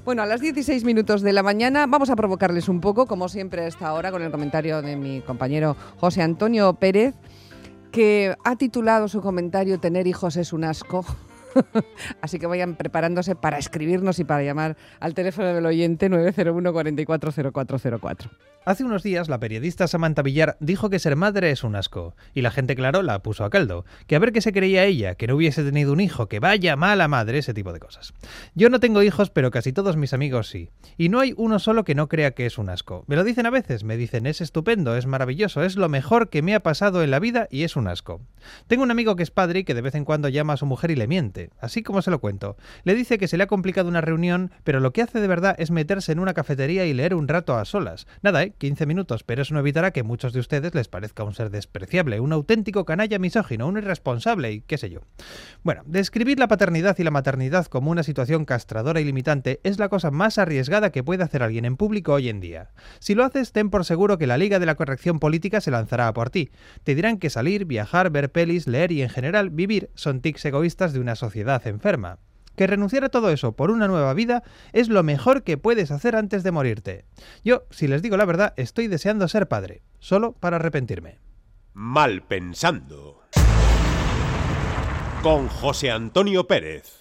Bueno, a las 16 minutos de la mañana vamos a provocarles un poco, como siempre a esta hora, con el comentario de mi compañero José Antonio Pérez, que ha titulado su comentario "Tener hijos es un asco". Así que vayan preparándose para escribirnos y para llamar al teléfono del oyente 901 44 0404. Hace unos días la periodista Samantha Villar dijo que ser madre es un asco, y la gente, claro, la puso a caldo, que a ver qué se creía ella, que no hubiese tenido un hijo, que vaya mala madre, ese tipo de cosas. Yo no tengo hijos, pero casi todos mis amigos sí, y no hay uno solo que no crea que es un asco. Me lo dicen a veces, me dicen es estupendo, es maravilloso, es lo mejor que me ha pasado en la vida y es un asco. Tengo un amigo que es padre y que de vez en cuando llama a su mujer y le miente, así como se lo cuento. Le dice que se le ha complicado una reunión, pero lo que hace de verdad es meterse en una cafetería y leer un rato a solas. Nada, 15 minutos, pero eso no evitará que a muchos de ustedes les parezca un ser despreciable, un auténtico canalla misógino, un irresponsable y qué sé yo. Bueno, describir la paternidad y la maternidad como una situación castradora y limitante es la cosa más arriesgada que puede hacer alguien en público hoy en día. Si lo haces, ten por seguro que la Liga de la Corrección Política se lanzará a por ti. Te dirán que salir, viajar, ver pelis, leer y en general vivir son tics egoístas de una sociedad enferma. Que renunciar a todo eso por una nueva vida es lo mejor que puedes hacer antes de morirte. Yo, si les digo la verdad, estoy deseando ser padre, solo para arrepentirme. Mal pensando. Con José Antonio Pérez.